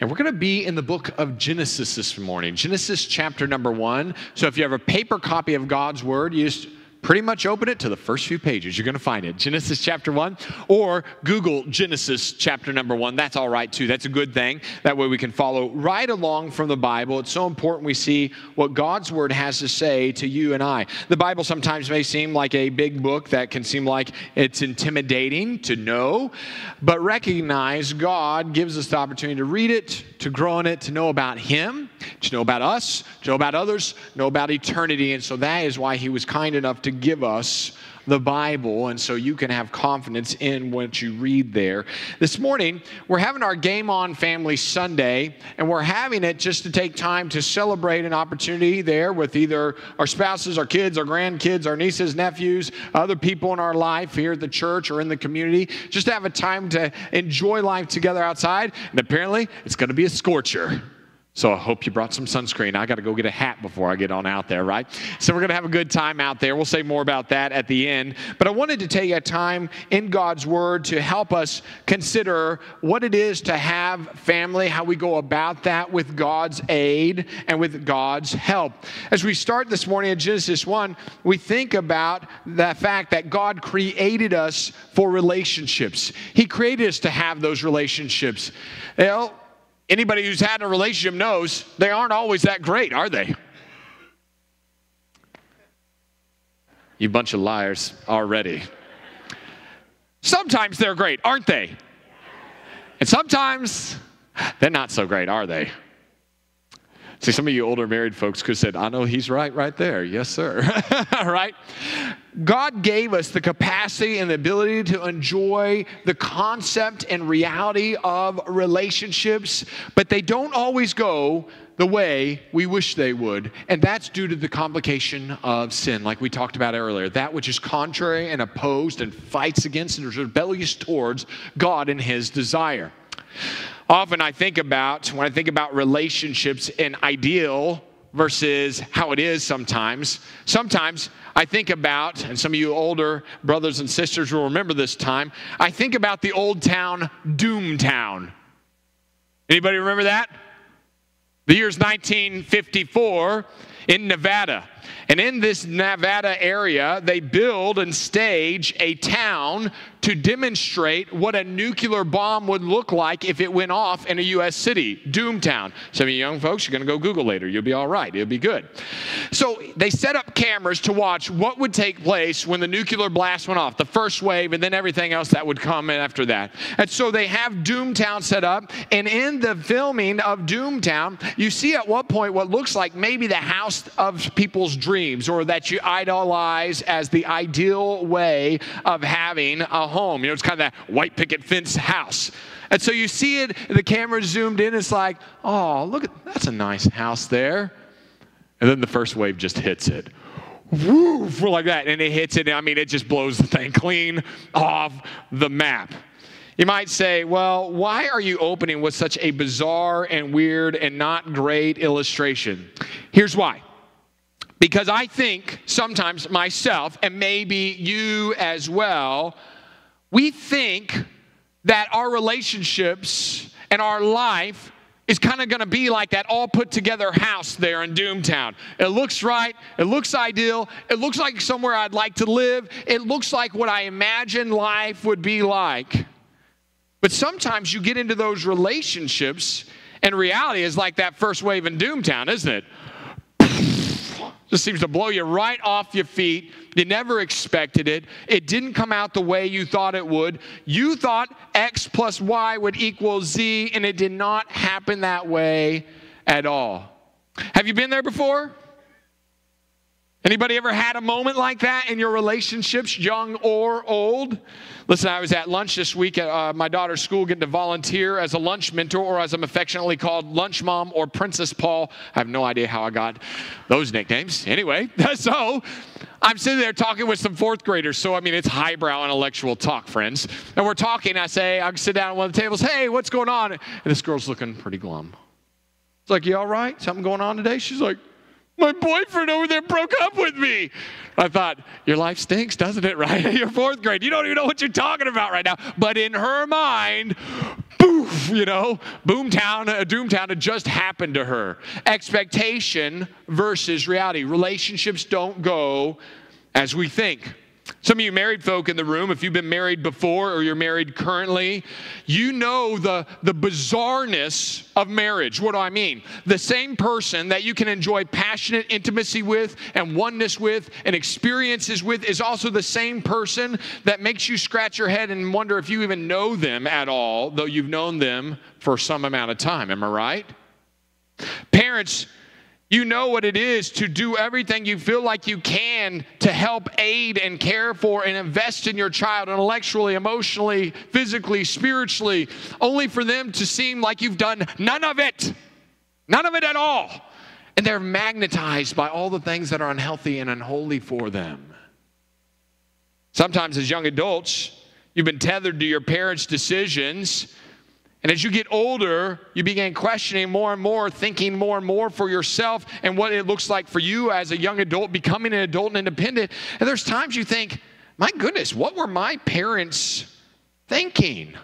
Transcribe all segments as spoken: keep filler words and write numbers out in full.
And we're going to be in the book of Genesis this morning. Genesis chapter number one. So if you have a paper copy of God's Word, you just pretty much open it to the first few pages. You're going to find it. Genesis chapter one. Or Google Genesis chapter number one. That's all right too. That's a good thing. That way we can follow right along from the Bible. It's so important we see what God's Word has to say to you and I. The Bible sometimes may seem like a big book that can seem like it's intimidating to know. But recognize God gives us the opportunity to read it, to grow in it, to know about Him, to know about us, to know about others, know about eternity. And so that is why He was kind enough to give us the Bible, and so you can have confidence in what you read there. This morning, we're having our Game On Family Sunday, and we're having it just to take time to celebrate an opportunity there with either our spouses, our kids, our grandkids, our nieces, nephews, other people in our life here at the church or in the community, just to have a time to enjoy life together outside. And apparently, it's going to be a scorcher. So I hope you brought some sunscreen. I got to go get a hat before I get on out there, right? So we're going to have a good time out there. We'll say more about that at the end. But I wanted to take a time in God's Word to help us consider what it is to have family, how we go about that with God's aid and with God's help. As we start this morning in Genesis one, we think about the fact that God created us for relationships. He created us to have those relationships. You know, anybody who's had a relationship knows they aren't always that great, are they? You bunch of liars already. Sometimes they're great, aren't they? And sometimes they're not so great, are they? See, some of you older married folks could have said, I know he's right right there. Yes, sir. Right? God gave us the capacity and the ability to enjoy the concept and reality of relationships, but they don't always go the way we wish they would. And that's due to the complication of sin, like we talked about earlier. That which is contrary and opposed and fights against and is rebellious towards God and His desire. Often I think about, when I think about relationships in ideal versus how it is sometimes, sometimes I think about, and some of you older brothers and sisters will remember this time, I think about the old town, Doomtown. Anybody remember that? The year's nineteen fifty-four in Nevada. And in this Nevada area, they build and stage a town to demonstrate what a nuclear bomb would look like if it went off in a U S city, Doomtown. Some of you young folks, you're going to go Google later. You'll be all right. It'll be good. So they set up cameras to watch what would take place when the nuclear blast went off, the first wave, and then everything else that would come in after that. And so they have Doomtown set up, and in the filming of Doomtown, you see at one point what looks like maybe the house of people's dreams, or that you idolize as the ideal way of having a home. You know, it's kind of that white picket fence house. And so you see it, the camera zoomed in, it's like, oh, look, at that's a nice house there. And then the first wave just hits it. Woo, like that. And it hits it. I mean, it just blows the thing clean off the map. You might say, well, why are you opening with such a bizarre and weird and not great illustration? Here's why. Because I think sometimes myself, and maybe you as well, we think that our relationships and our life is kind of going to be like that all put together house there in Doomtown. It looks right. It looks ideal. It looks like somewhere I'd like to live. It looks like what I imagine life would be like. But sometimes you get into those relationships and reality is like that first wave in Doomtown, isn't it? Just seems to blow you right off your feet. You never expected it. It didn't come out the way you thought it would. You thought X plus Y would equal Z, and it did not happen that way at all. Have you been there before? Anybody ever had a moment like that in your relationships, young or old? Listen, I was at lunch this week at uh, my daughter's school getting to volunteer as a lunch mentor, or as I'm affectionately called, Lunch Mom or Princess Paul. I have no idea how I got those nicknames. Anyway, so I'm sitting there talking with some fourth graders. So, I mean, it's highbrow intellectual talk, friends. And we're talking. I say, I sit down at one of the tables. Hey, what's going on? And this girl's looking pretty glum. It's like, you all right? Something going on today? She's like, my boyfriend over there broke up with me. I thought, your life stinks, doesn't it, right? You're fourth grade. You don't even know what you're talking about right now. But in her mind, boom, poof, you know, boomtown, uh, doomtown had just happened to her. Expectation versus reality. Relationships don't go as we think. Some of you married folk in the room, if you've been married before or you're married currently, you know the, the bizarreness of marriage. What do I mean? The same person that you can enjoy passionate intimacy with and oneness with and experiences with is also the same person that makes you scratch your head and wonder if you even know them at all, though you've known them for some amount of time. Am I right? Parents, you know what it is to do everything you feel like you can to help aid and care for and invest in your child intellectually, emotionally, physically, spiritually, only for them to seem like you've done none of it. None of it at all. And they're magnetized by all the things that are unhealthy and unholy for them. Sometimes as young adults, you've been tethered to your parents' decisions. And as you get older, you begin questioning more and more, thinking more and more for yourself and what it looks like for you as a young adult, becoming an adult and independent. And there's times you think, my goodness, what were my parents thinking?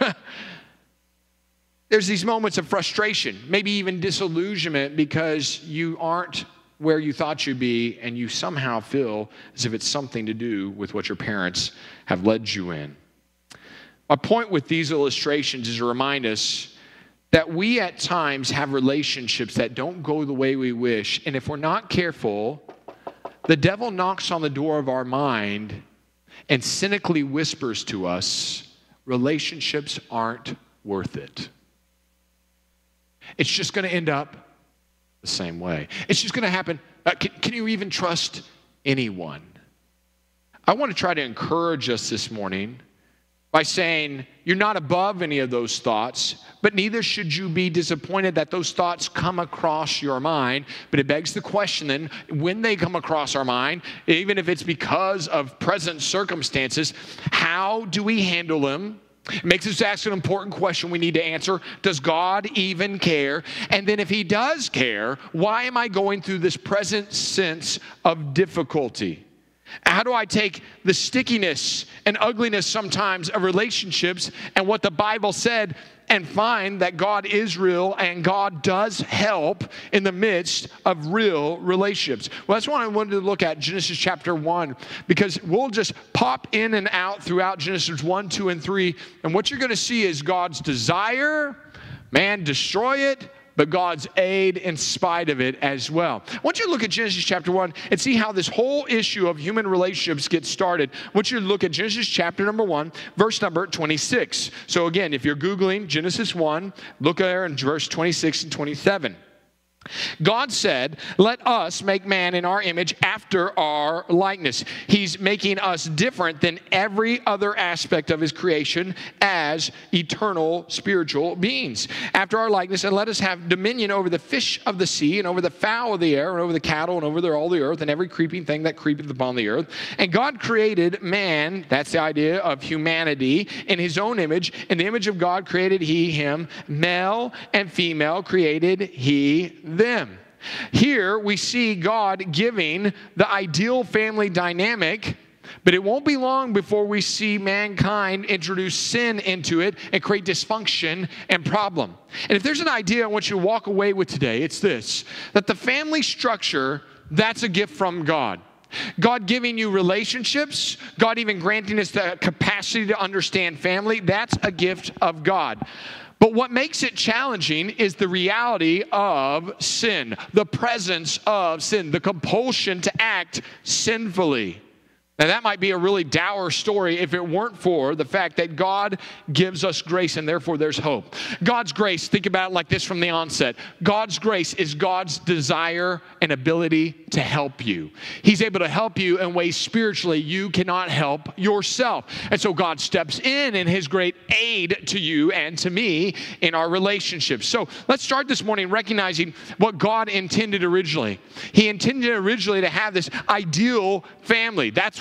There's these moments of frustration, maybe even disillusionment because you aren't where you thought you'd be and you somehow feel as if it's something to do with what your parents have led you in. My point with these illustrations is to remind us that we at times have relationships that don't go the way we wish. And if we're not careful, the devil knocks on the door of our mind and cynically whispers to us, relationships aren't worth it. It's just going to end up the same way. It's just going to happen. Uh, can, can you even trust anyone? I want to try to encourage us this morning by saying you're not above any of those thoughts, but neither should you be disappointed that those thoughts come across your mind. But it begs the question then, when they come across our mind, even if it's because of present circumstances, how do we handle them? It makes us ask an important question we need to answer. Does God even care? And then if he does care, why am I going through this present sense of difficulty? How do I take the stickiness and ugliness sometimes of relationships and what the Bible said and find that God is real and God does help in the midst of real relationships? Well, that's what I wanted to look at, Genesis chapter one, because we'll just pop in and out throughout Genesis one, two, and three, and what you're going to see is God's desire, man, destroy it, but God's aid in spite of it as well. I want you to look at Genesis chapter one and see how this whole issue of human relationships gets started. I want you to look at Genesis chapter number one, verse number twenty-six. So again, if you're Googling Genesis one, look there in verse twenty-six and twenty-seven. God said, let us make man in our image after our likeness. He's making us different than every other aspect of his creation as eternal spiritual beings. After our likeness, and let us have dominion over the fish of the sea and over the fowl of the air and over the cattle and over the, all the earth and every creeping thing that creepeth upon the earth. And God created man, that's the idea of humanity, in his own image. In the image of God created he him, male and female created he them. Here we see God giving the ideal family dynamic, but it won't be long before we see mankind introduce sin into it and create dysfunction and problem. And if there's an idea I want you to walk away with today, it's this, that the family structure, that's a gift from God. God giving you relationships, God even granting us the capacity to understand family, that's a gift of God. But what makes it challenging is the reality of sin, the presence of sin, the compulsion to act sinfully. Now, that might be a really dour story if it weren't for the fact that God gives us grace and therefore there's hope. God's grace, think about it like this from the onset. God's grace is God's desire and ability to help you. He's able to help you in ways spiritually you cannot help yourself. And so God steps in in his great aid to you and to me in our relationships. So let's start this morning recognizing what God intended originally. He intended originally to have this ideal family. That's what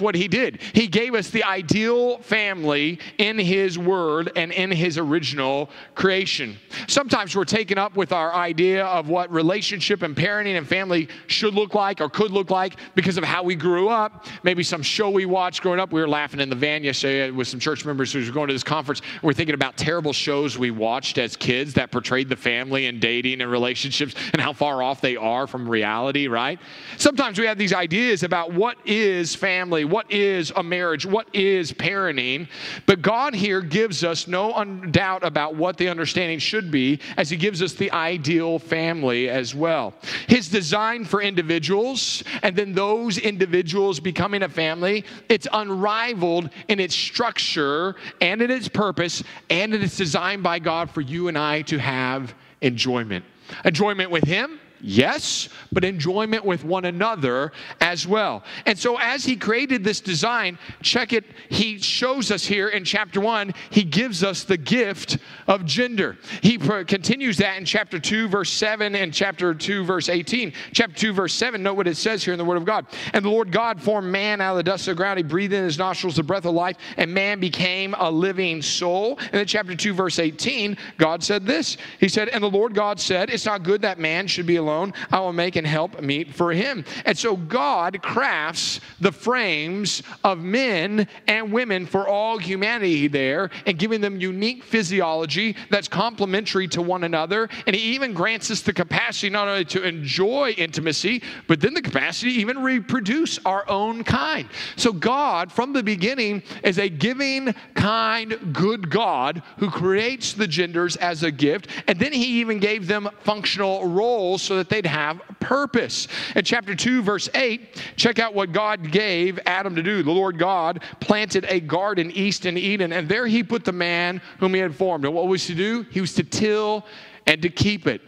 what he did. He gave us the ideal family in his word and in his original creation. Sometimes we're taken up with our idea of what relationship and parenting and family should look like or could look like because of how we grew up. Maybe some show we watched growing up. We were laughing in the van yesterday with some church members who were going to this conference. We're thinking about terrible shows we watched as kids that portrayed the family and dating and relationships and how far off they are from reality, right? Sometimes we have these ideas about what is family, what is a marriage, what is parenting, but God here gives us no un- doubt about what the understanding should be as he gives us the ideal family as well. His design for individuals and then those individuals becoming a family, it's unrivaled in its structure and in its purpose, and it is designed by God for you and I to have enjoyment. Enjoyment with him, yes, but enjoyment with one another as well. And so as he created this design, check it, he shows us here in chapter one, he gives us the gift of gender. He pro- continues that in chapter two, verse seven, and chapter two, verse eighteen. Chapter two, verse seven, note what it says here in the Word of God. And the Lord God formed man out of the dust of the ground. He breathed in his nostrils the breath of life, and man became a living soul. And then chapter two, verse eighteen, God said this. He said, and the Lord God said, it's not good that man should be alone. I will make and help meet for him. And so God crafts the frames of men and women for all humanity there and giving them unique physiology that's complementary to one another. And he even grants us the capacity not only to enjoy intimacy, but then the capacity to even reproduce our own kind. So God, from the beginning, is a giving, kind, good God who creates the genders as a gift. And then he even gave them functional roles so that they'd have purpose. In chapter two, verse eight, check out what God gave Adam to do. The Lord God planted a garden east in Eden, and there he put the man whom he had formed. And what was he to do? He was to till and to keep it.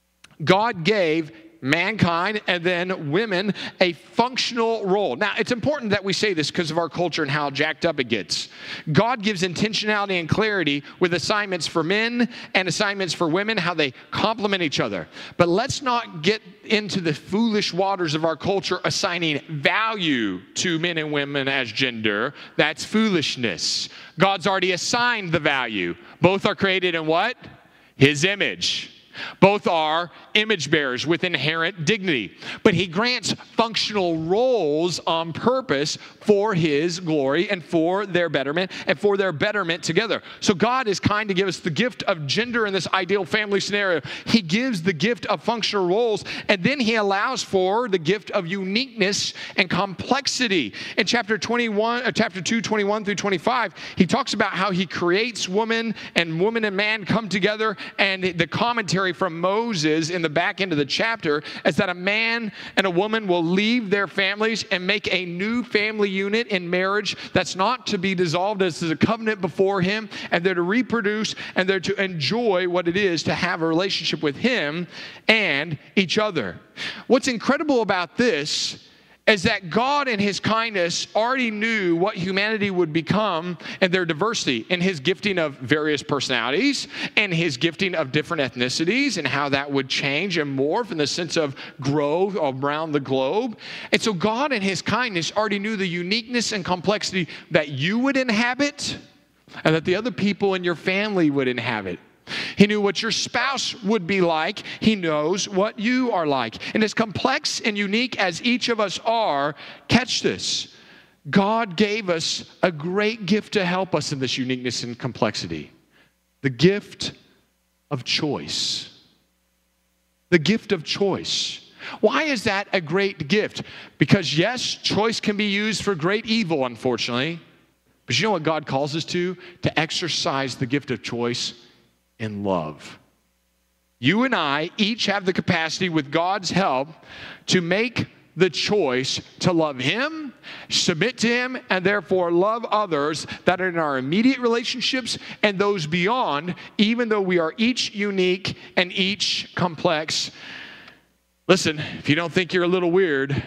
God gave mankind and then women a functional role. Now, it's important that we say this because of our culture and how jacked up it gets. God gives intentionality and clarity with assignments for men and assignments for women, how they complement each other. But let's not get into the foolish waters of our culture assigning value to men and women as gender. That's foolishness. God's already assigned the value. Both are created in what? His image. Both are image bearers with inherent dignity. But he grants functional roles on purpose for his glory and for their betterment and for their betterment together. So God is kind to give us the gift of gender in this ideal family scenario. He gives the gift of functional roles, and then he allows for the gift of uniqueness and complexity. In chapter twenty-one, uh, chapter two, twenty-one through twenty-five, he talks about how he creates woman, and woman and man come together, and the commentary from Moses in the back end of the chapter is that a man and a woman will leave their families and make a new family unit in marriage that's not to be dissolved, as a covenant before him, and they're to reproduce and they're to enjoy what it is to have a relationship with him and each other. What's incredible about this is that God in his kindness already knew what humanity would become in their diversity, in his gifting of various personalities and his gifting of different ethnicities and how that would change and morph in the sense of grow around the globe. And so God in his kindness already knew the uniqueness and complexity that you would inhabit and that the other people in your family would inhabit. He knew what your spouse would be like. He knows what you are like. And as complex and unique as each of us are, catch this, God gave us a great gift to help us in this uniqueness and complexity. The gift of choice. The gift of choice. Why is that a great gift? Because yes, choice can be used for great evil, unfortunately. But you know what God calls us to? To exercise the gift of choice in love. You and I each have the capacity, with God's help, to make the choice to love him, submit to him, and therefore love others that are in our immediate relationships and those beyond, even though we are each unique and each complex. Listen, if you don't think you're a little weird,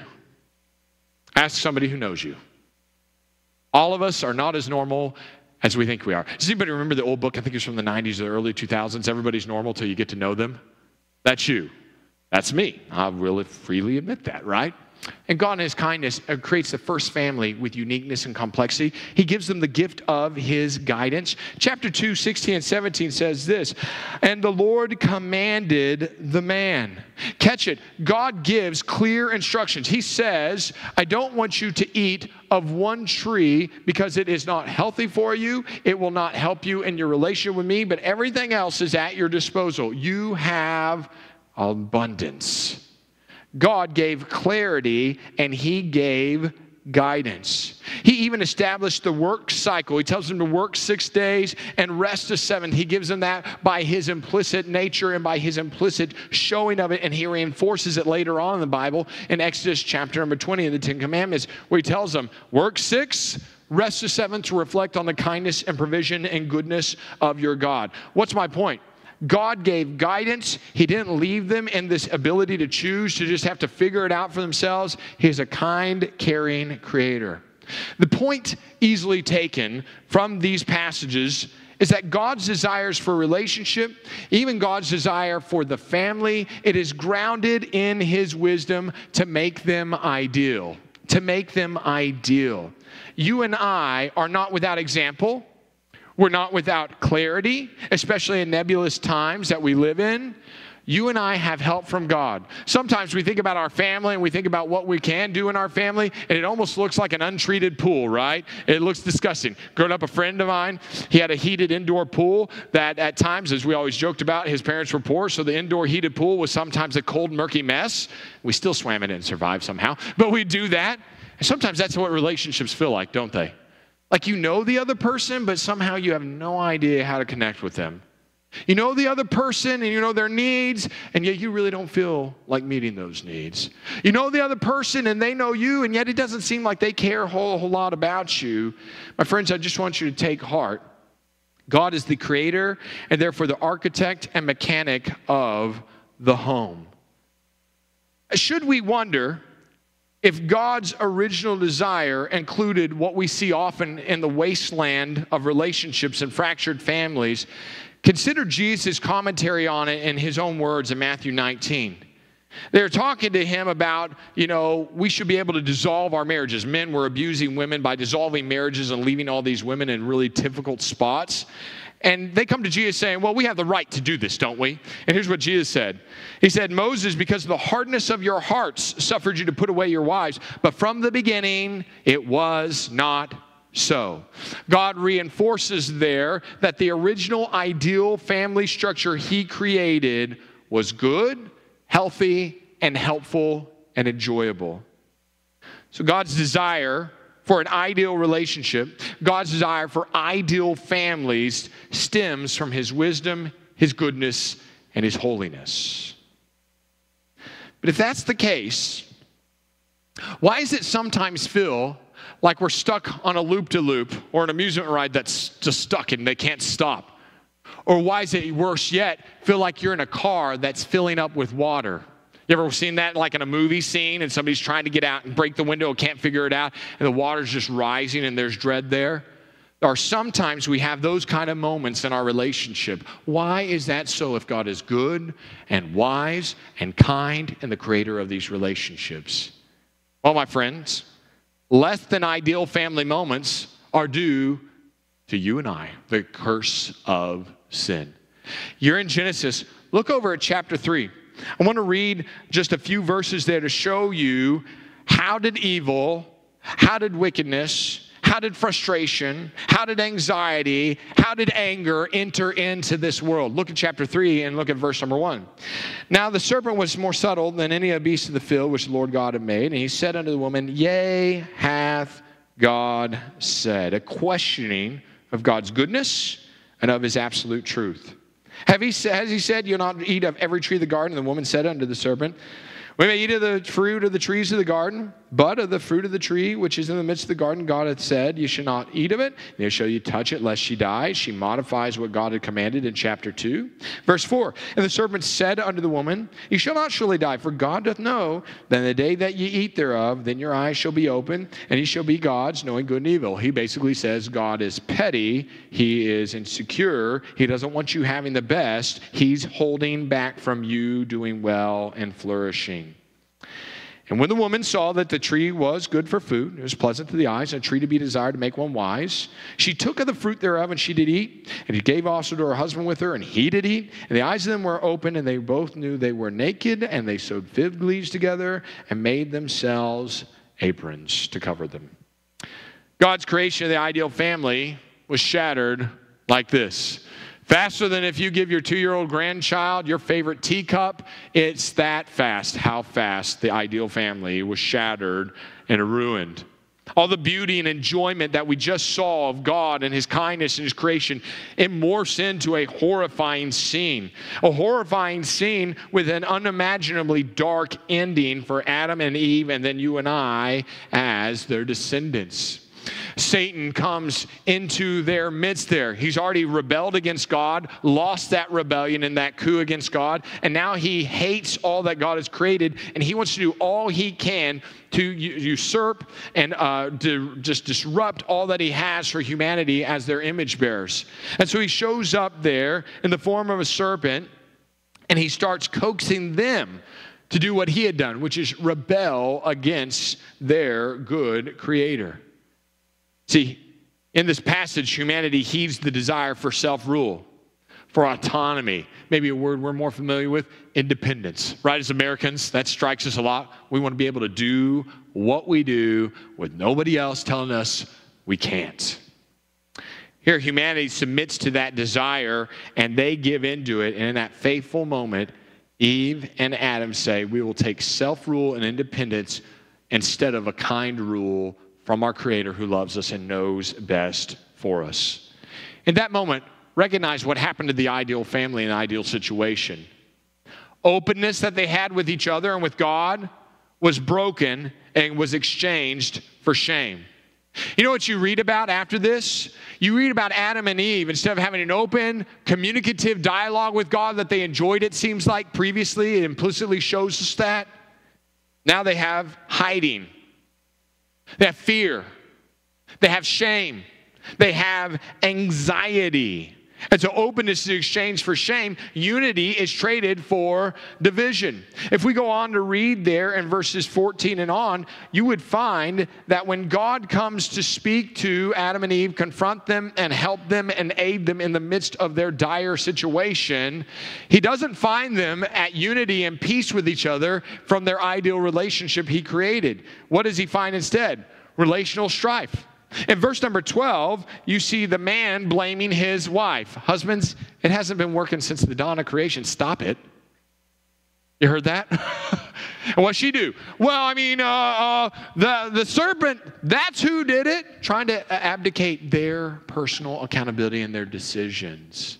ask somebody who knows you. All of us are not as normal as we think we are. Does anybody remember the old book? I think it's from the nineties or the early two thousands. Everybody's normal till you get to know them. That's you. That's me. I'll really freely admit that, right? And God in his kindness uh, creates the first family with uniqueness and complexity. He gives them the gift of his guidance. Chapter two, sixteen and seventeen says this, and the Lord commanded the man. Catch it. God gives clear instructions. He says, I don't want you to eat of one tree because it is not healthy for you. It will not help you in your relationship with me, but everything else is at your disposal. You have abundance. God gave clarity and he gave guidance. He even established the work cycle. He tells them to work six days and rest a seventh. He gives them that by his implicit nature and by his implicit showing of it, and he reinforces it later on in the Bible in Exodus chapter number twenty of the Ten Commandments, where he tells them, work six, rest a seventh, to reflect on the kindness and provision and goodness of your God. What's my point? God gave guidance. He didn't leave them in this ability to choose, to just have to figure it out for themselves. He is a kind, caring creator. The point easily taken from these passages is that God's desires for relationship, even God's desire for the family, it is grounded in his wisdom to make them ideal, to make them ideal. You and I are not without example. We're not without clarity, especially in nebulous times that we live in. You and I have help from God. Sometimes we think about our family and we think about what we can do in our family, and it almost looks like an untreated pool, right? It looks disgusting. Growing up, a friend of mine, he had a heated indoor pool that at times, as we always joked about, his parents were poor, so the indoor heated pool was sometimes a cold, murky mess. We still swam in it and survived somehow, but we do that. And sometimes that's what relationships feel like, don't they? Like you know the other person, but somehow you have no idea how to connect with them. You know the other person and you know their needs, and yet you really don't feel like meeting those needs. You know the other person and they know you, and yet it doesn't seem like they care a whole, whole lot about you. My friends, I just want you to take heart. God is the creator and therefore the architect and mechanic of the home. Should we wonder if God's original desire included what we see often in the wasteland of relationships and fractured families, consider Jesus' commentary on it in his own words in Matthew nineteen. They're talking to him about, you know, we should be able to dissolve our marriages. Men were abusing women by dissolving marriages and leaving all these women in really difficult spots. And they come to Jesus saying, well, we have the right to do this, don't we? And here's what Jesus said. He said, Moses, because of the hardness of your hearts, suffered you to put away your wives. But from the beginning, it was not so. God reinforces there that the original ideal family structure he created was good, healthy, and helpful and enjoyable. So God's desire for an ideal relationship, God's desire for ideal families stems from his wisdom, his goodness, and his holiness. But if that's the case, why does it sometimes feel like we're stuck on a loop-de-loop or an amusement ride that's just stuck and they can't stop? Or why is it worse yet, feel like you're in a car that's filling up with water? You ever seen that like in a movie scene and somebody's trying to get out and break the window and can't figure it out and the water's just rising and there's dread there? Or sometimes we have those kind of moments in our relationship. Why is that so if God is good and wise and kind and the creator of these relationships? Well, my friends, less than ideal family moments are due to you and I, the curse of sin. You're in Genesis. Look over at chapter three. I want to read just a few verses there to show you how did evil, how did wickedness, how did frustration, how did anxiety, how did anger enter into this world? Look at chapter three and look at verse number one. Now the serpent was more subtle than any of the beasts of the field which the Lord God had made. And he said unto the woman, Yea, hath God said. A questioning of God's goodness and of his absolute truth. Have he, has he said, you'll not eat of every tree of the garden? And the woman said unto the serpent, we may eat of the fruit of the trees of the garden, but of the fruit of the tree which is in the midst of the garden, God hath said, you shall not eat of it, neither shall you touch it, lest she die. She modifies what God had commanded in chapter two. Verse four, and the serpent said unto the woman, you shall not surely die, for God doth know that in the day that ye eat thereof, then your eyes shall be open, and ye shall be gods, knowing good and evil. He basically says God is petty, he is insecure, he doesn't want you having the best, he's holding back from you doing well and flourishing. And when the woman saw that the tree was good for food, it was pleasant to the eyes, and a tree to be desired to make one wise, she took of the fruit thereof, and she did eat. And she gave also to her husband with her, and he did eat. And the eyes of them were open, and they both knew they were naked, and they sewed fig leaves together and made themselves aprons to cover them. God's creation of the ideal family was shattered like this. Faster than if you give your two-year-old grandchild your favorite teacup, it's that fast, how fast the ideal family was shattered and ruined. All the beauty and enjoyment that we just saw of God and his kindness and his creation, it morphs into a horrifying scene. A horrifying scene with an unimaginably dark ending for Adam and Eve and then you and I as their descendants. Satan comes into their midst there. He's already rebelled against God, lost that rebellion and that coup against God, and now he hates all that God has created, and he wants to do all he can to usurp and uh, to just disrupt all that he has for humanity as their image bearers. And so he shows up there in the form of a serpent, and he starts coaxing them to do what he had done, which is rebel against their good creator. See, in this passage, humanity heeds the desire for self-rule, for autonomy, maybe a word we're more familiar with, independence. Right, as Americans, that strikes us a lot. We want to be able to do what we do with nobody else telling us we can't. Here, humanity submits to that desire, and they give into it, and in that faithful moment, Eve and Adam say, we will take self-rule and independence instead of a kind rule from our Creator who loves us and knows best for us. In that moment, recognize what happened to the ideal family and ideal situation. Openness that they had with each other and with God was broken and was exchanged for shame. You know what you read about after this? You read about Adam and Eve, instead of having an open, communicative dialogue with God that they enjoyed, it seems like previously, it implicitly shows us that. Now they have hiding. They have fear. They have shame. They have anxiety. And so openness is exchanged for shame. Unity is traded for division. If we go on to read there in verses fourteen and on, you would find that when God comes to speak to Adam and Eve, confront them and help them and aid them in the midst of their dire situation, he doesn't find them at unity and peace with each other from their ideal relationship he created. What does he find instead? Relational strife. In verse number twelve, you see the man blaming his wife. Husbands, it hasn't been working since the dawn of creation. Stop it. You heard that? And what'd she do? Well, I mean, uh, uh, the, the serpent, that's who did it. Trying to abdicate their personal accountability and their decisions.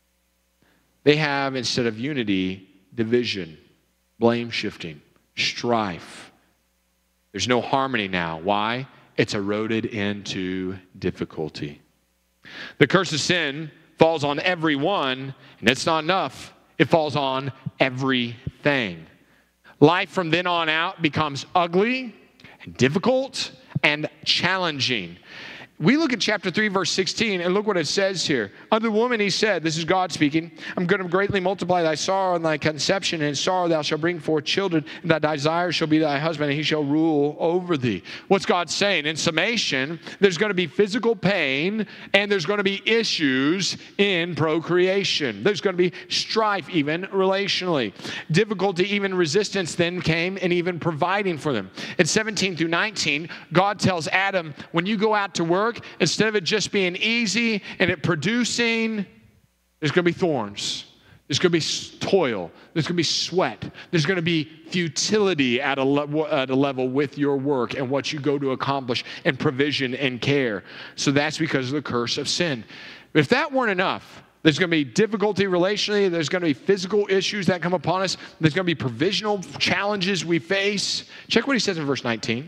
They have, instead of unity, division, blame shifting, strife. There's no harmony now. Why? It's eroded into difficulty. The curse of sin falls on everyone, and it's not enough. It falls on everything. Life from then on out becomes ugly and difficult and challenging. We look at chapter three, verse sixteen, and look what it says here. Unto the woman he said, this is God speaking, I'm going to greatly multiply thy sorrow and thy conception, and in sorrow thou shalt bring forth children, and thy desire shall be thy husband, and he shall rule over thee. What's God saying? In summation, there's going to be physical pain, and there's going to be issues in procreation. There's going to be strife even relationally. Difficulty, even resistance then came in even providing for them. In seventeen through nineteen, God tells Adam, when you go out to work, instead of it just being easy and it producing, there's going to be thorns. There's going to be toil. There's going to be sweat. There's going to be futility at a, le- at a level with your work and what you go to accomplish and provision and care. So that's because of the curse of sin. If that weren't enough, there's going to be difficulty relationally. There's going to be physical issues that come upon us. There's going to be provisional challenges we face. Check what he says in verse nineteen.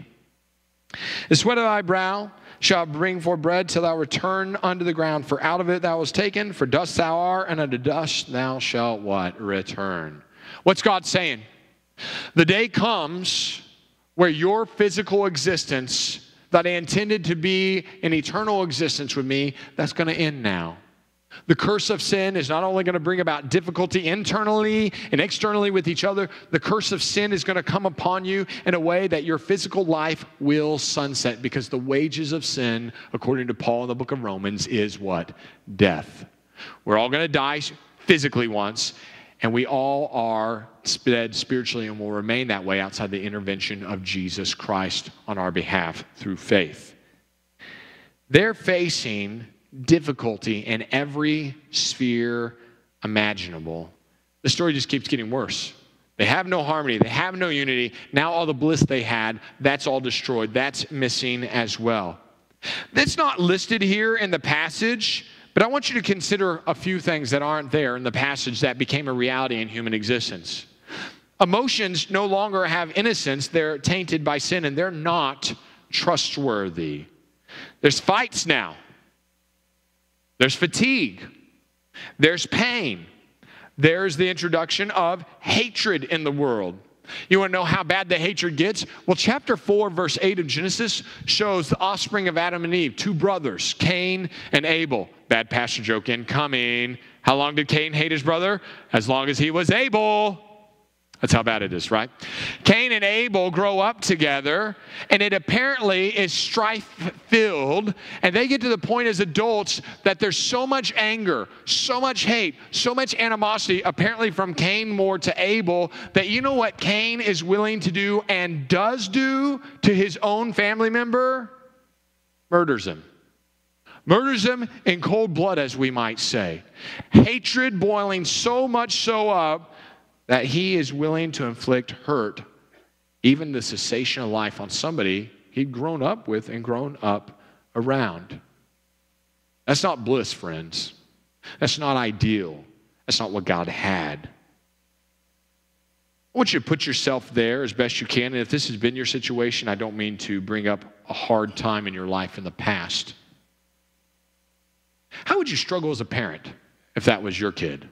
The sweat of thy brow shall bring forth bread till thou return unto the ground. For out of it thou was taken, for dust thou art, and unto dust thou shalt what? Return. What's God saying? The day comes where your physical existence that I intended to be an eternal existence with me, that's going to end now. The curse of sin is not only going to bring about difficulty internally and externally with each other, the curse of sin is going to come upon you in a way that your physical life will sunset, because the wages of sin, according to Paul in the book of Romans, is what? Death. We're all going to die physically once, and we all are dead spiritually and will remain that way outside the intervention of Jesus Christ on our behalf through faith. They're facing difficulty in every sphere imaginable. The story just keeps getting worse. They have no harmony. They have no unity. Now all the bliss they had, that's all destroyed. That's missing as well. That's not listed here in the passage, but I want you to consider a few things that aren't there in the passage that became a reality in human existence. Emotions no longer have innocence. They're tainted by sin, and they're not trustworthy. There's fights now. There's fatigue. There's pain. There's the introduction of hatred in the world. You want to know how bad the hatred gets? Well, chapter four, verse eight of Genesis shows the offspring of Adam and Eve, two brothers, Cain and Abel. Bad pastor joke incoming. How long did Cain hate his brother? As long as he was able. That's how bad it is, right? Cain and Abel grow up together, and it apparently is strife-filled, and they get to the point as adults that there's so much anger, so much hate, so much animosity, apparently from Cain more to Abel, that you know what Cain is willing to do and does do to his own family member? Murders him. Murders him in cold blood, as we might say. Hatred boiling so much so up that he is willing to inflict hurt, even the cessation of life, on somebody he'd grown up with and grown up around. That's not bliss, friends. That's not ideal. That's not what God had. I want you to put yourself there as best you can. And if this has been your situation, I don't mean to bring up a hard time in your life in the past. How would you struggle as a parent if that was your kid?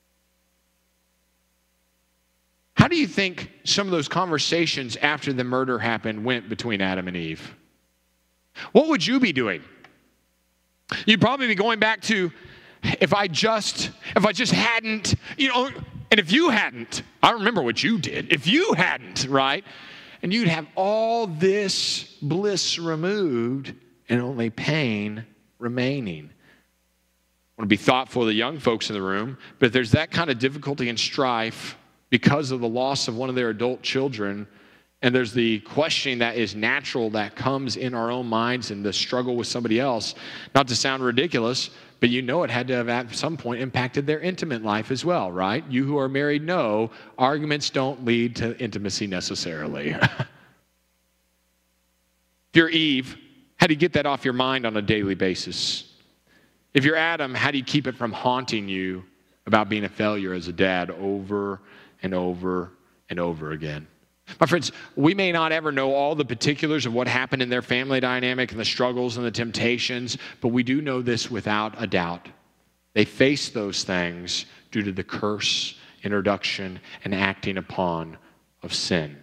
How do you think some of those conversations after the murder happened went between Adam and Eve? What would you be doing? You'd probably be going back to, if I just, if I just hadn't, you know, and if you hadn't, I remember what you did. If you hadn't, right? And you'd have all this bliss removed and only pain remaining. I want to be thoughtful of the young folks in the room, but if there's that kind of difficulty and strife because of the loss of one of their adult children, and there's the questioning that is natural that comes in our own minds and the struggle with somebody else, not to sound ridiculous, but you know it had to have at some point impacted their intimate life as well, right? You who are married know arguments don't lead to intimacy necessarily. If you're Eve, how do you get that off your mind on a daily basis? If you're Adam, how do you keep it from haunting you about being a failure as a dad over and over and over again? My friends, we may not ever know all the particulars of what happened in their family dynamic and the struggles and the temptations, but we do know this without a doubt. They faced those things due to the curse, introduction, and acting upon of sin.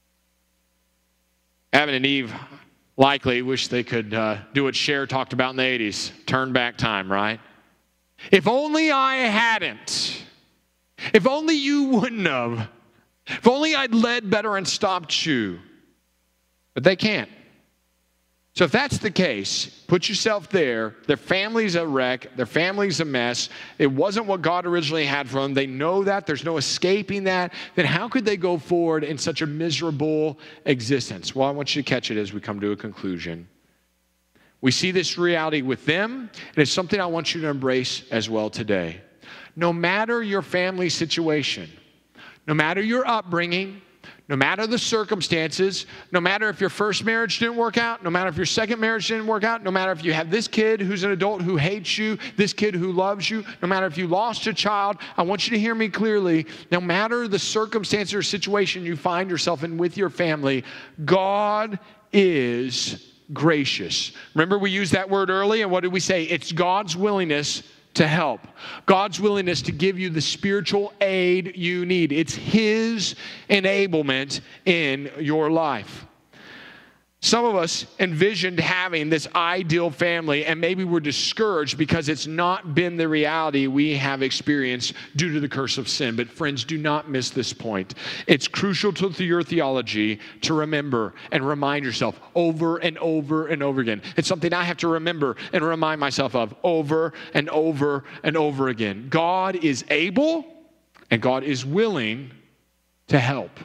Adam and Eve likely wish they could uh, do what Cher talked about in the eighties, turn back time, right? If only I hadn't. If only you wouldn't have. If only I'd led better and stopped you. But they can't. So if that's the case, put yourself there. Their family's a wreck. Their family's a mess. It wasn't what God originally had for them. They know that. There's no escaping that. Then how could they go forward in such a miserable existence? Well, I want you to catch it as we come to a conclusion. We see this reality with them, and it's something I want you to embrace as well today. No matter your family situation, no matter your upbringing, no matter the circumstances, no matter if your first marriage didn't work out, no matter if your second marriage didn't work out, no matter if you have this kid who's an adult who hates you, this kid who loves you, no matter if you lost a child, I want you to hear me clearly. No matter the circumstance or situation you find yourself in with your family, God is gracious. Remember we used that word earlier, and what did we say? It's God's willingness to help. God's willingness to give you the spiritual aid you need. It's His enablement in your life. Some of us envisioned having this ideal family, and maybe we're discouraged because it's not been the reality we have experienced due to the curse of sin. But friends, do not miss this point. It's crucial to your theology to remember and remind yourself over and over and over again. It's something I have to remember and remind myself of over and over and over again. God is able and God is willing to help.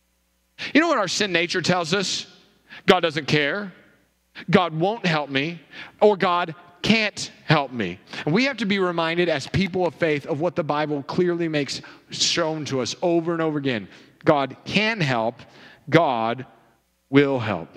You know what our sin nature tells us? God doesn't care, God won't help me, or God can't help me. And we have to be reminded as people of faith of what the Bible clearly makes shown to us over and over again. God can help, God will help.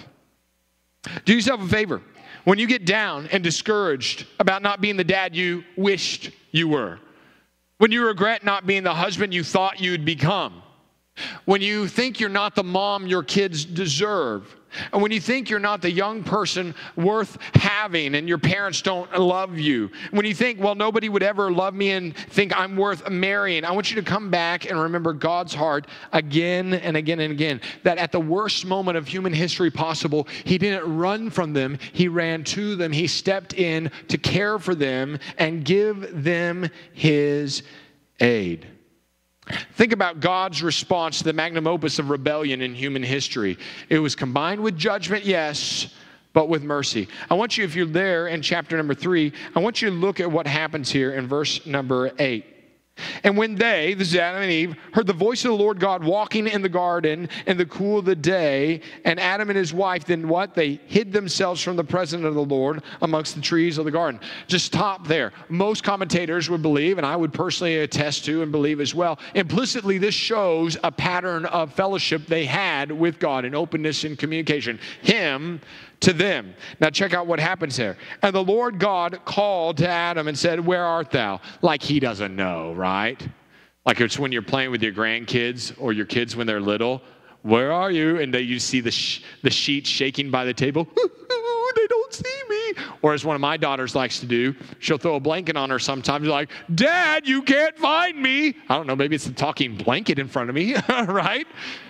Do yourself a favor. When you get down and discouraged about not being the dad you wished you were, when you regret not being the husband you thought you'd become, when you think you're not the mom your kids deserve, and when you think you're not the young person worth having and your parents don't love you, when you think, well, nobody would ever love me and think I'm worth marrying, I want you to come back and remember God's heart again and again and again, that at the worst moment of human history possible, He didn't run from them, He ran to them. He stepped in to care for them and give them His aid. Think about God's response to the magnum opus of rebellion in human history. It was combined with judgment, yes, but with mercy. I want you, if you're there in chapter number three, I want you to look at what happens here in verse number eight. And when they, this is Adam and Eve, heard the voice of the Lord God walking in the garden in the cool of the day, and Adam and his wife, then what? They hid themselves from the presence of the Lord amongst the trees of the garden. Just stop there. Most commentators would believe, and I would personally attest to and believe as well, implicitly this shows a pattern of fellowship they had with God, in openness and communication. Him to them. Now check out what happens there. And the Lord God called to Adam and said, where art thou? Like he doesn't know, right? Like it's when you're playing with your grandkids or your kids when they're little. Where are you? And they, you see the, sh- the sheet shaking by the table. They don't see me. Or as one of my daughters likes to do, she'll throw a blanket on her sometimes. Like, Dad, you can't find me. I don't know, maybe it's the talking blanket in front of me, right?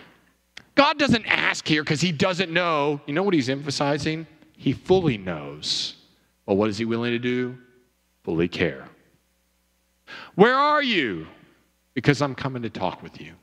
God doesn't ask here because He doesn't know. You know what He's emphasizing? He fully knows. Well, what is He willing to do? Fully care. Where are you? Because I'm coming to talk with you.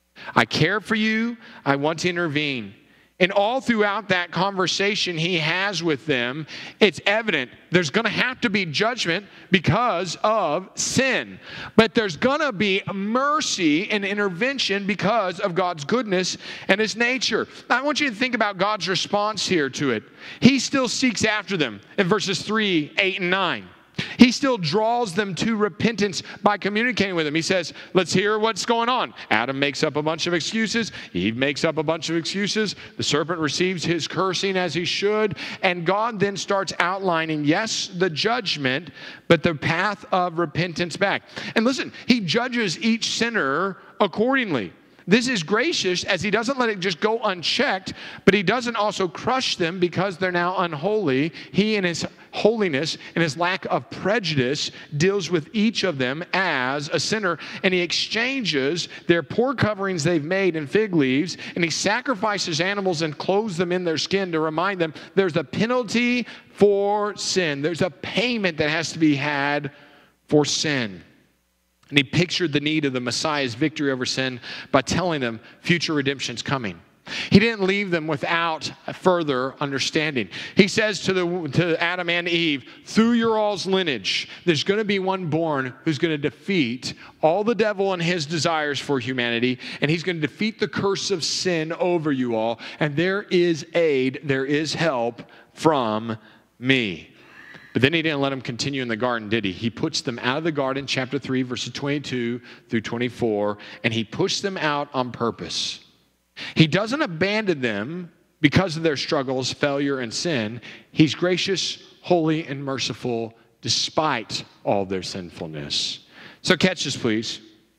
I care for you. I want to intervene. And all throughout that conversation He has with them, it's evident there's going to have to be judgment because of sin. But there's going to be mercy and intervention because of God's goodness and His nature. I want you to think about God's response here to it. He still seeks after them in verses three, eight, and nine. He still draws them to repentance by communicating with them. He says, let's hear what's going on. Adam makes up a bunch of excuses. Eve makes up a bunch of excuses. The serpent receives his cursing as he should. And God then starts outlining, yes, the judgment, but the path of repentance back. And listen, He judges each sinner accordingly. This is gracious as He doesn't let it just go unchecked, but He doesn't also crush them because they're now unholy. He in His holiness and His lack of prejudice deals with each of them as a sinner, and He exchanges their poor coverings they've made in fig leaves, and He sacrifices animals and clothes them in their skin to remind them there's a penalty for sin. There's a payment that has to be had for sin. And He pictured the need of the Messiah's victory over sin by telling them future redemption's coming. He didn't leave them without further understanding. He says to, the, to Adam and Eve, through your all's lineage, there's going to be one born who's going to defeat all the devil and his desires for humanity, and he's going to defeat the curse of sin over you all, and there is aid, there is help from me. But then He didn't let them continue in the garden, did He? He puts them out of the garden, chapter three, verses twenty-two through twenty-four, and He pushed them out on purpose. He doesn't abandon them because of their struggles, failure, and sin. He's gracious, holy, and merciful despite all their sinfulness. So catch this, please.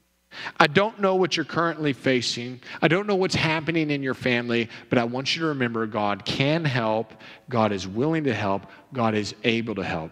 I don't know what you're currently facing. I don't know what's happening in your family, but I want you to remember God can help. God is willing to help. God is able to help.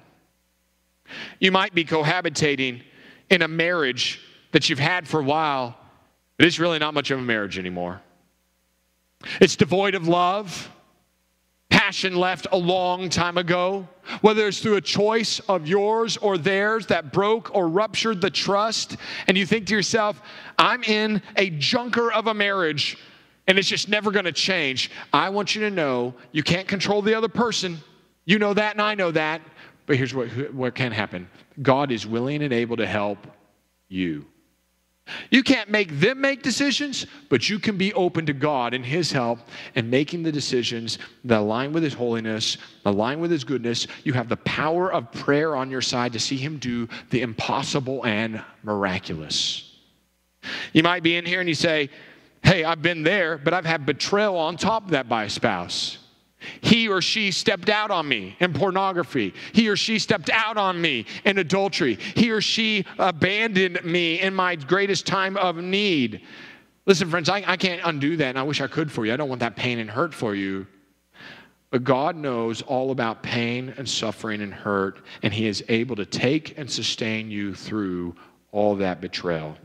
You might be cohabitating in a marriage that you've had for a while, but it's really not much of a marriage anymore. It's devoid of love, passion left a long time ago, whether it's through a choice of yours or theirs that broke or ruptured the trust, and you think to yourself, I'm in a junker of a marriage, and it's just never going to change. I want you to know you can't control the other person. You know that, and I know that. But here's what, what can happen. God is willing and able to help you. You can't make them make decisions, but you can be open to God and His help and making the decisions that align with His holiness, align with His goodness. You have the power of prayer on your side to see Him do the impossible and miraculous. You might be in here and you say, hey, I've been there, but I've had betrayal on top of that by a spouse. He or she stepped out on me in pornography. He or she stepped out on me in adultery. He or she abandoned me in my greatest time of need. Listen, friends, I, I can't undo that, and I wish I could for you. I don't want that pain and hurt for you. But God knows all about pain and suffering and hurt, and He is able to take and sustain you through all that betrayal.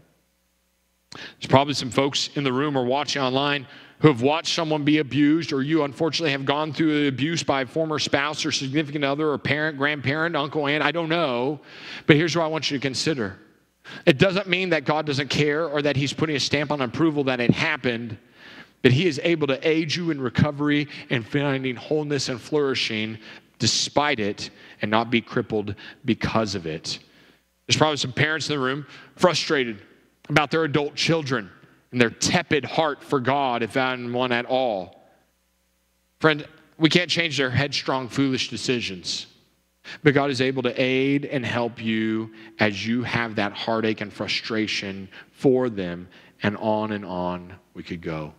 There's probably some folks in the room or watching online who have watched someone be abused, or you unfortunately have gone through abuse by a former spouse or significant other or parent, grandparent, uncle, aunt, I don't know. But here's what I want you to consider. It doesn't mean that God doesn't care or that He's putting a stamp on approval that it happened, but He is able to aid you in recovery and finding wholeness and flourishing despite it and not be crippled because of it. There's probably some parents in the room frustrated about their adult children and their tepid heart for God, if one at all. Friend, we can't change their headstrong, foolish decisions. But God is able to aid and help you as you have that heartache and frustration for them, and on and on we could go.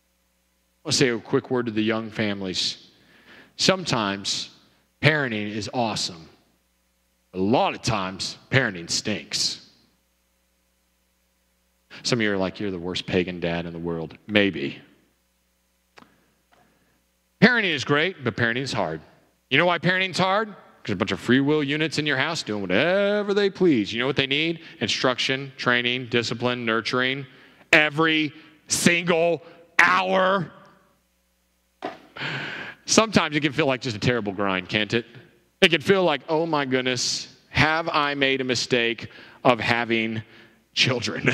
I'll say a quick word to the young families. Sometimes parenting is awesome. A lot of times parenting stinks. Some of you are like, you're the worst pagan dad in the world. Maybe. Parenting is great, but parenting is hard. You know why parenting is hard? Because a bunch of free will units in your house doing whatever they please. You know what they need? Instruction, training, discipline, nurturing. Every single hour. Sometimes it can feel like just a terrible grind, can't it? It can feel like, oh my goodness, have I made a mistake of having children?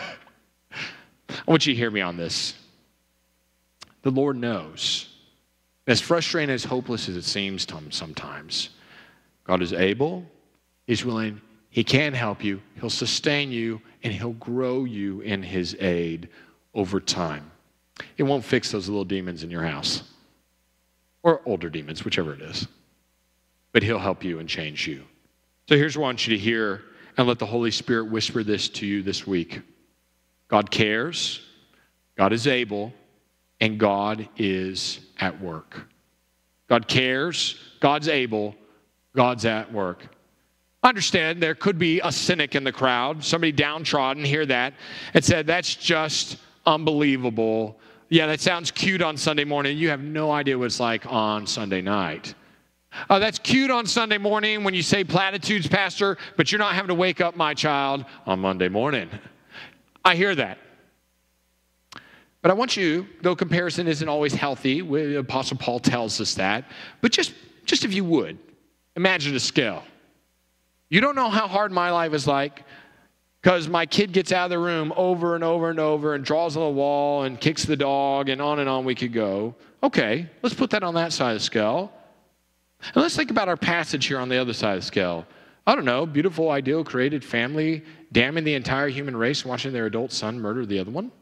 I want you to hear me on this. The Lord knows. As frustrating, as hopeless as it seems to him sometimes, God is able, He's willing, He can help you, He'll sustain you, and He'll grow you in His aid over time. It won't fix those little demons in your house, or older demons, whichever it is. But He'll help you and change you. So here's what I want you to hear, and let the Holy Spirit whisper this to you this week. God cares, God is able, and God is at work. God cares, God's able, God's at work. I understand there could be a cynic in the crowd, somebody downtrodden, hear that, and said, that's just unbelievable. Yeah, that sounds cute on Sunday morning. You have no idea what it's like on Sunday night. Oh, that's cute on Sunday morning when you say platitudes, Pastor, but you're not having to wake up my child on Monday morning. I hear that. But I want you, though comparison isn't always healthy, Apostle Paul tells us that, but just, just if you would, imagine a scale. You don't know how hard my life is like because my kid gets out of the room over and over and over and draws on the wall and kicks the dog and on and on we could go. Okay, let's put that on that side of the scale. And let's think about our passage here on the other side of the scale. I don't know, beautiful, ideal, created family, damning the entire human race, watching their adult son murder the other one.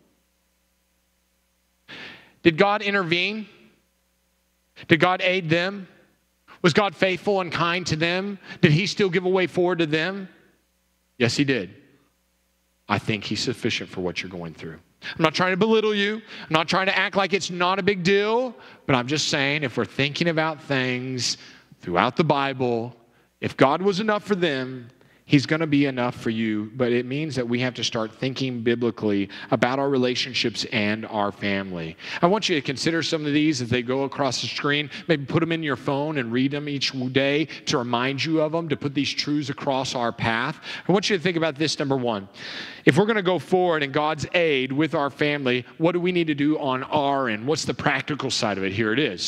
Did God intervene? Did God aid them? Was God faithful and kind to them? Did He still give a way forward to them? Yes, He did. I think He's sufficient for what you're going through. I'm not trying to belittle you. I'm not trying to act like it's not a big deal, but I'm just saying if we're thinking about things throughout the Bible, if God was enough for them, He's going to be enough for you, but it means that we have to start thinking biblically about our relationships and our family. I want you to consider some of these as they go across the screen. Maybe put them in your phone and read them each day to remind you of them, to put these truths across our path. I want you to think about this, number one. If we're going to go forward in God's aid with our family, what do we need to do on our end? What's the practical side of it? Here it is.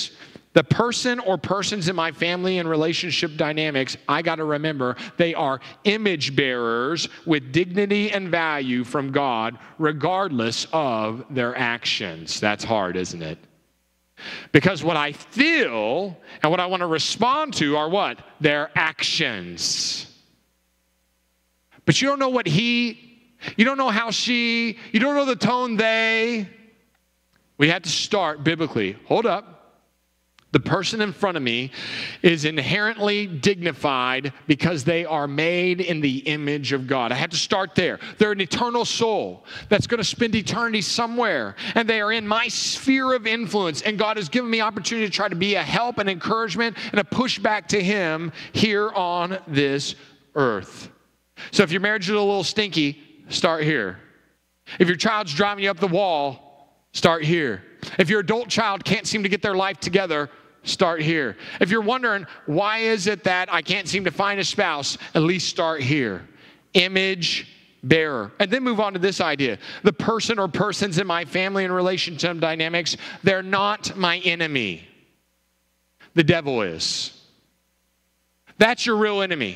The person or persons in my family and relationship dynamics, I got to remember, they are image bearers with dignity and value from God, regardless of their actions. That's hard, isn't it? Because what I feel and what I want to respond to are what? Their actions. But you don't know what he, you don't know how she, you don't know the tone they. We have to start biblically. Hold up. The person in front of me is inherently dignified because they are made in the image of God. I have to start there. They're an eternal soul that's going to spend eternity somewhere, and they are in my sphere of influence, and God has given me opportunity to try to be a help and encouragement and a pushback to Him here on this earth. So if your marriage is a little stinky, start here. If your child's driving you up the wall, start here. If your adult child can't seem to get their life together, start here. If you're wondering, why is it that I can't seem to find a spouse, at least start here. Image bearer. And then move on to this idea. The person or persons in my family and relationship dynamics, they're not my enemy. The devil is. That's your real enemy.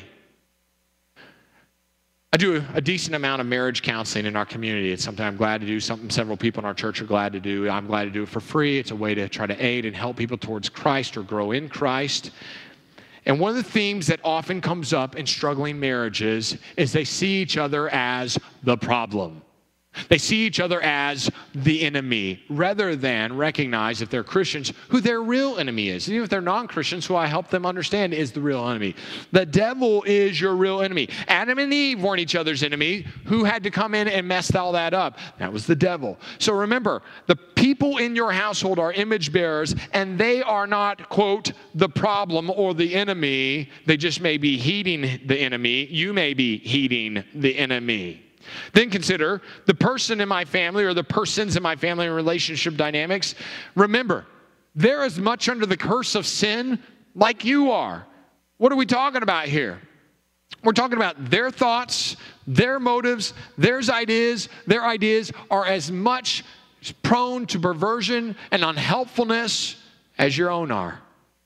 I do a decent amount of marriage counseling in our community. It's something I'm glad to do, something several people in our church are glad to do. I'm glad to do it for free. It's a way to try to aid and help people towards Christ or grow in Christ. And one of the themes that often comes up in struggling marriages is they see each other as the problem. They see each other as the enemy, rather than recognize, if they're Christians, who their real enemy is. Even if they're non-Christians, who I help them understand is the real enemy. The devil is your real enemy. Adam and Eve weren't each other's enemy. Who had to come in and mess all that up? That was the devil. So remember, the people in your household are image bearers, and they are not, quote, the problem or the enemy. They just may be heeding the enemy. You may be heeding the enemy. Then consider the person in my family or the persons in my family and relationship dynamics. Remember, they're as much under the curse of sin like you are. What are we talking about here? We're talking about their thoughts, their motives, their ideas. Their ideas are as much prone to perversion and unhelpfulness as your own are.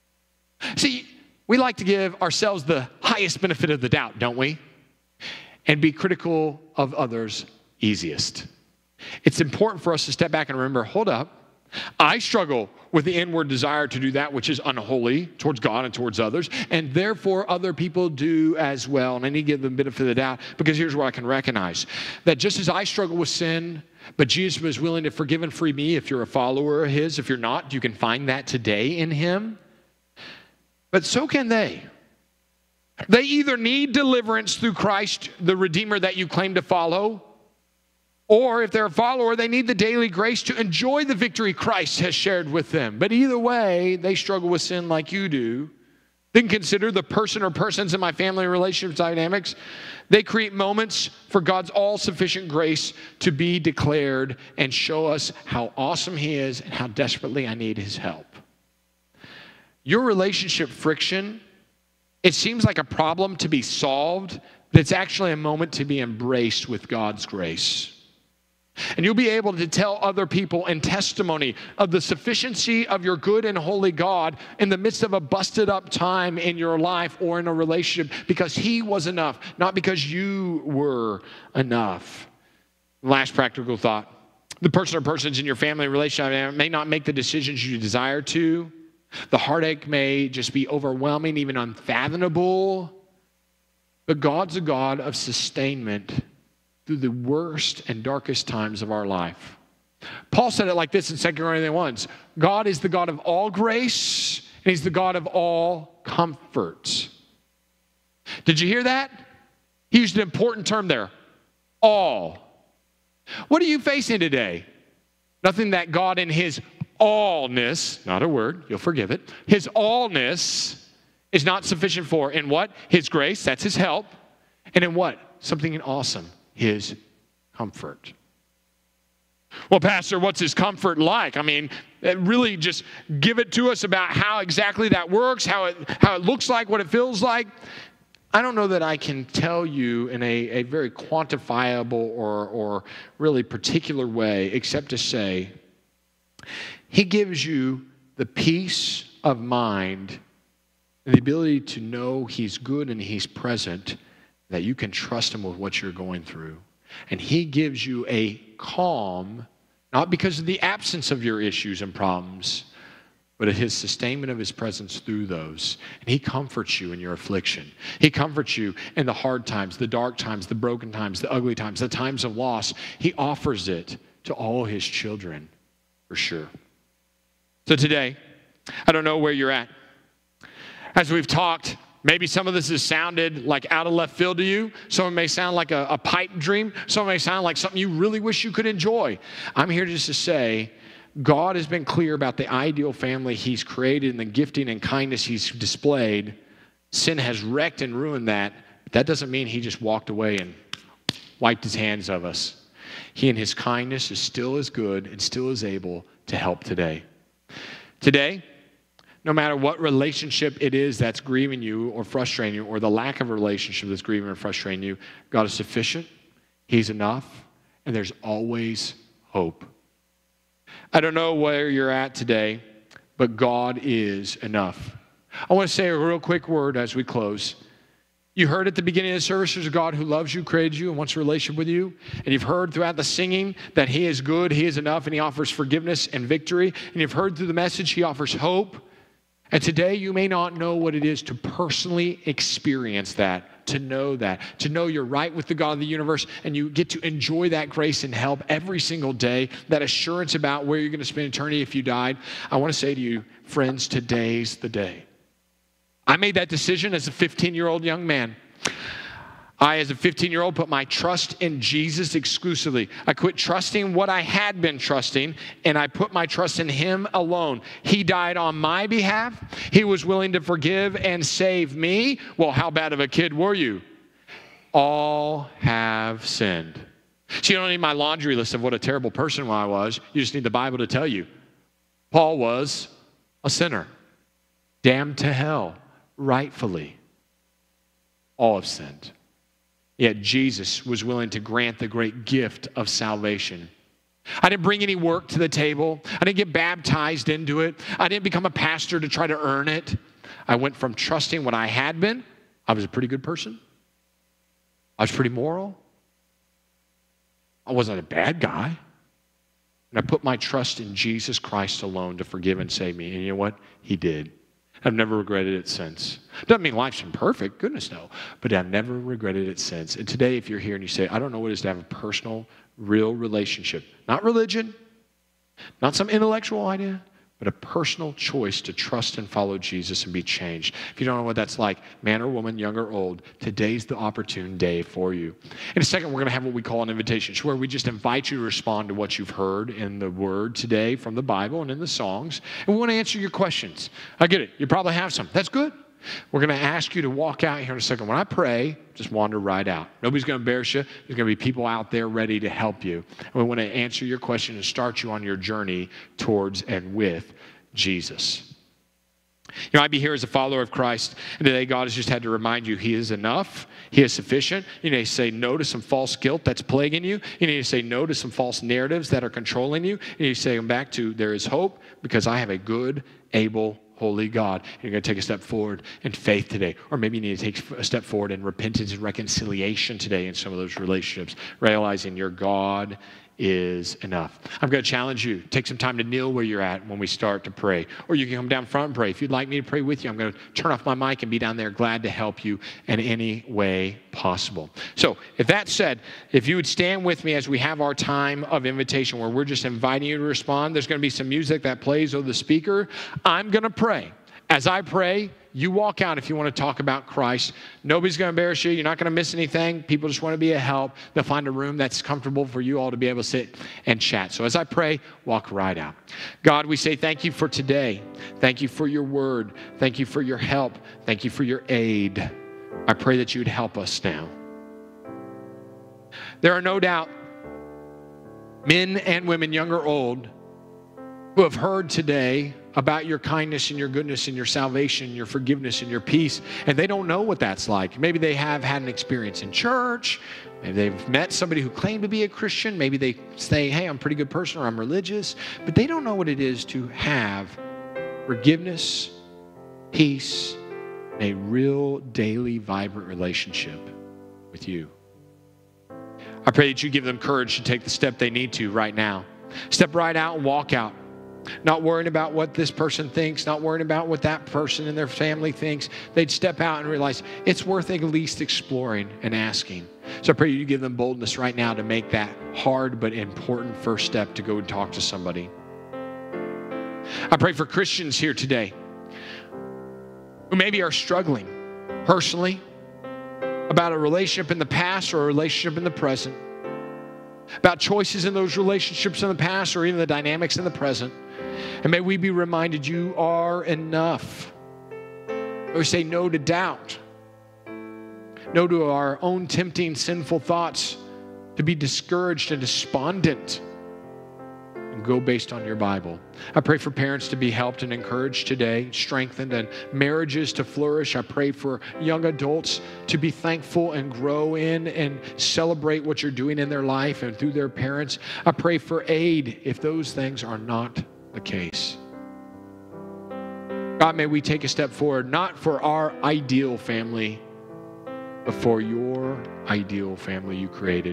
See, we like to give ourselves the highest benefit of the doubt, don't we? And be critical of others easiest. It's important for us to step back and remember, hold up, I struggle with the inward desire to do that which is unholy towards God and towards others, and therefore other people do as well. And I need to give them a benefit of the doubt, because here's what I can recognize. That just as I struggle with sin, but Jesus was willing to forgive and free me. If you're a follower of His, if you're not, you can find that today in Him. But so can they. They either need deliverance through Christ, the Redeemer that you claim to follow, or if they're a follower, they need the daily grace to enjoy the victory Christ has shared with them. But either way, they struggle with sin like you do. Then consider the person or persons in my family relationship dynamics. They create moments for God's all-sufficient grace to be declared and show us how awesome He is and how desperately I need His help. Your relationship friction, it seems like a problem to be solved, but it's actually a moment to be embraced with God's grace. And you'll be able to tell other people in testimony of the sufficiency of your good and holy God in the midst of a busted up time in your life or in a relationship, because He was enough, not because you were enough. Last practical thought. The person or persons in your family relationship may not make the decisions you desire to. The heartache may just be overwhelming, even unfathomable. But God's a God of sustainment through the worst and darkest times of our life. Paul said it like this in Second Corinthians one. God is the God of all grace, and He's the God of all comfort. Did you hear that? He used an important term there. All. What are you facing today? Nothing that God in His allness, not a word, you'll forgive it, His allness is not sufficient for. In what? His grace, that's His help. And in what? Something awesome, His comfort. Well, Pastor, what's His comfort like? I mean, really just give it to us about how exactly that works, how it, how it looks like, what it feels like. I don't know that I can tell you in a, a very quantifiable or, or really particular way, except to say, He gives you the peace of mind and the ability to know he's good and he's present, that you can trust him with what you're going through. And he gives you a calm, not because of the absence of your issues and problems, but of his sustainment of his presence through those. And he comforts you in your affliction. He comforts you in the hard times, the dark times, the broken times, the ugly times, the times of loss. He offers it to all his children, for sure. So today, I don't know where you're at. As we've talked, maybe some of this has sounded like out of left field to you. Some of it may sound like a, a pipe dream. Some of it may sound like something you really wish you could enjoy. I'm here just to say, God has been clear about the ideal family he's created and the gifting and kindness he's displayed. Sin has wrecked and ruined that, but that doesn't mean he just walked away and wiped his hands of us. He in his kindness is still as good and still is able to help today. Today, no matter what relationship it is that's grieving you or frustrating you, or the lack of a relationship that's grieving or frustrating you, God is sufficient, he's enough, and there's always hope. I don't know where you're at today, but God is enough. I want to say a real quick word as we close. You heard at the beginning of the service, there's a God who loves you, created you, and wants a relationship with you. And you've heard throughout the singing that he is good, he is enough, and he offers forgiveness and victory. And you've heard through the message, he offers hope. And today you may not know what it is to personally experience that, to know that, to know you're right with the God of the universe, and you get to enjoy that grace and help every single day, that assurance about where you're going to spend eternity if you died. I want to say to you, friends, today's the day. I made that decision as a fifteen-year-old young man. I, as a fifteen-year-old, put my trust in Jesus exclusively. I quit trusting what I had been trusting, and I put my trust in him alone. He died on my behalf. He was willing to forgive and save me. Well, how bad of a kid were you? All have sinned. So you don't need my laundry list of what a terrible person I was. You just need the Bible to tell you. Paul was a sinner, damned to hell, rightfully. All have sinned. Yet Jesus was willing to grant the great gift of salvation. I didn't bring any work to the table. I didn't get baptized into it. I didn't become a pastor to try to earn it. I went from trusting what I had been. I was a pretty good person. I was pretty moral. I wasn't a bad guy. And I put my trust in Jesus Christ alone to forgive and save me. And you know what? He did. I've never regretted it since. Doesn't mean life's been perfect, goodness no, but I've never regretted it since. And today, if you're here and you say, I don't know what it is to have a personal, real relationship, not religion, not some intellectual idea, but a personal choice to trust and follow Jesus and be changed. If you don't know what that's like, man or woman, young or old, today's the opportune day for you. In a second, we're going to have what we call an invitation. It's where we just invite you to respond to what you've heard in the Word today from the Bible and in the songs. And we want to answer your questions. I get it. You probably have some. That's good. We're going to ask you to walk out here in a second. When I pray, just wander right out. Nobody's going to embarrass you. There's going to be people out there ready to help you. And we want to answer your question and start you on your journey towards and with Jesus. You know, I'd be here as a follower of Christ, and today God has just had to remind you he is enough. He is sufficient. You need to say no to some false guilt that's plaguing you. You need to say no to some false narratives that are controlling you. You need to say back to, there is hope because I have a good, able, holy God. You're going to take a step forward in faith today. Or maybe you need to take a step forward in repentance and reconciliation today in some of those relationships, realizing your God is enough. I'm going to challenge you. Take some time to kneel where you're at when we start to pray. Or you can come down front and pray. If you'd like me to pray with you, I'm going to turn off my mic and be down there glad to help you in any way possible. So, if that said, if you would stand with me as we have our time of invitation where we're just inviting you to respond. There's going to be some music that plays over the speaker. I'm going to pray. As I pray, you walk out if you want to talk about Christ. Nobody's going to embarrass you. You're not going to miss anything. People just want to be a help. They'll find a room that's comfortable for you all to be able to sit and chat. So as I pray, walk right out. God, we say thank you for today. Thank you for your word. Thank you for your help. Thank you for your aid. I pray that you would help us now. There are no doubt men and women, young or old, who have heard today about your kindness and your goodness and your salvation, your forgiveness and your peace, and they don't know what that's like. Maybe they have had an experience in church. Maybe they've met somebody who claimed to be a Christian. Maybe they say, hey, I'm a pretty good person or I'm religious, but they don't know what it is to have forgiveness peace, and a real daily vibrant relationship with you. I pray that you give them courage to take the step they need to right now. Step right out and walk out. Not worrying about what this person thinks, not worrying about what that person and their family thinks. They'd step out and realize it's worth at least exploring and asking. So I pray you give them boldness right now to make that hard but important first step to go and talk to somebody. I pray for Christians here today who maybe are struggling personally about a relationship in the past or a relationship in the present, about choices in those relationships in the past or even the dynamics in the present. And may we be reminded you are enough. We say no to doubt, no to our own tempting, sinful thoughts, to be discouraged and despondent, and go based on your Bible. I pray for parents to be helped and encouraged today, strengthened, and marriages to flourish. I pray for young adults to be thankful and grow in and celebrate what you're doing in their life and through their parents. I pray for aid if those things are not the case. God, may we take a step forward, not for our ideal family, but for your ideal family you created.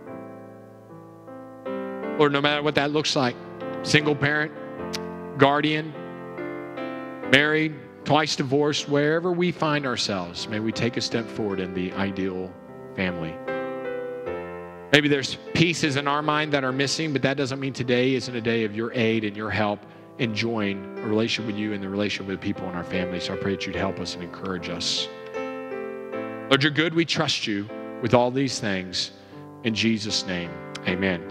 Lord, no matter what that looks like, single parent, guardian, married, twice divorced, wherever we find ourselves, may we take a step forward in the ideal family. Maybe there's pieces in our mind that are missing, but that doesn't mean today isn't a day of your aid and your help enjoying a relationship with you and the relationship with people in our family. So I pray that you'd help us and encourage us. Lord, you're good. We trust you with all these things. In Jesus' name, amen.